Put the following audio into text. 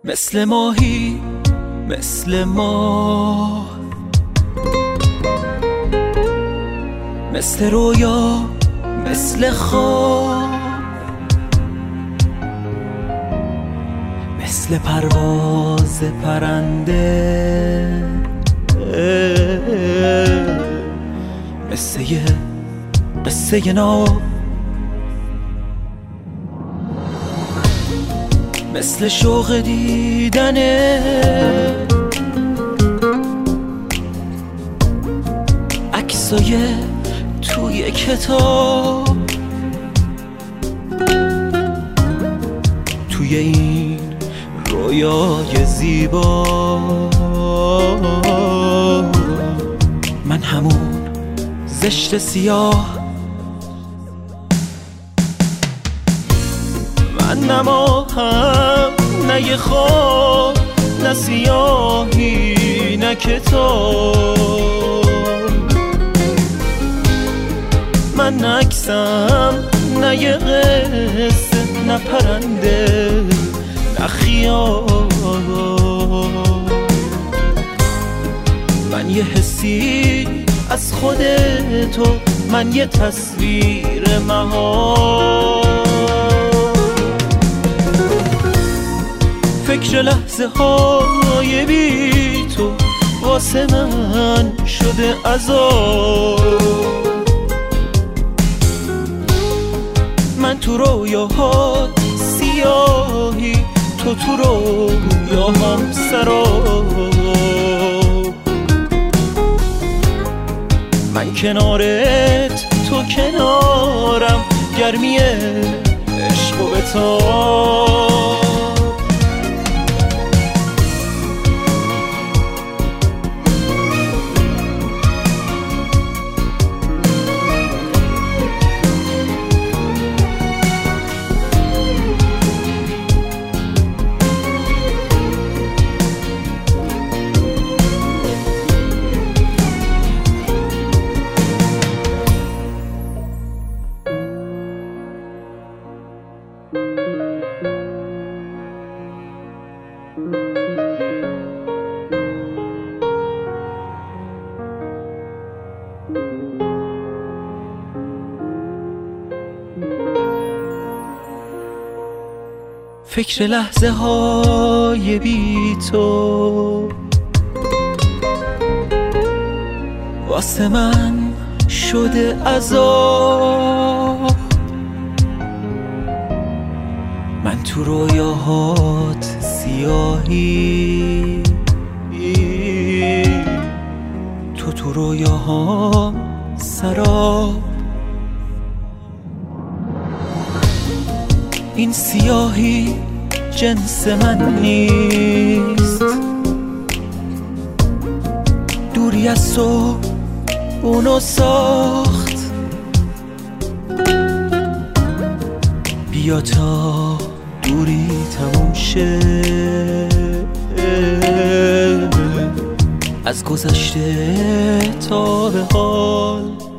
مثل ماهی مثل ماه، مثل رویا مثل خواب، مثل پرواز پرنده، مثل یه قصه ناب، مثل شوق دیدنه عکسای توی کتاب، توی این رویای زیبا من همون زشت سیاه، من نه ماهم نه یه خواب، نه سیاهی نه کتاب، من نه عکسم نه یه قصه، نه پرنده نه خیال، من یه حسی از خودتو، من یه تصویر محال، فکر لحظه های بی تو واسه من شده عذاب، من تو رویاهات سیاهی، تو تو رویاهام سراب، من کنارت تو کنارم، گرمی عشق و بتاب. فکر لحظه های بی تو واسه من شده عذاب، من تو رویاهات سیاهی، تو تو رویاهام سراب، این سیاهی جنس من نیست، دوری از تو اونو ساخت، بیا تا دوری تموم شه، از گذشته تا به حال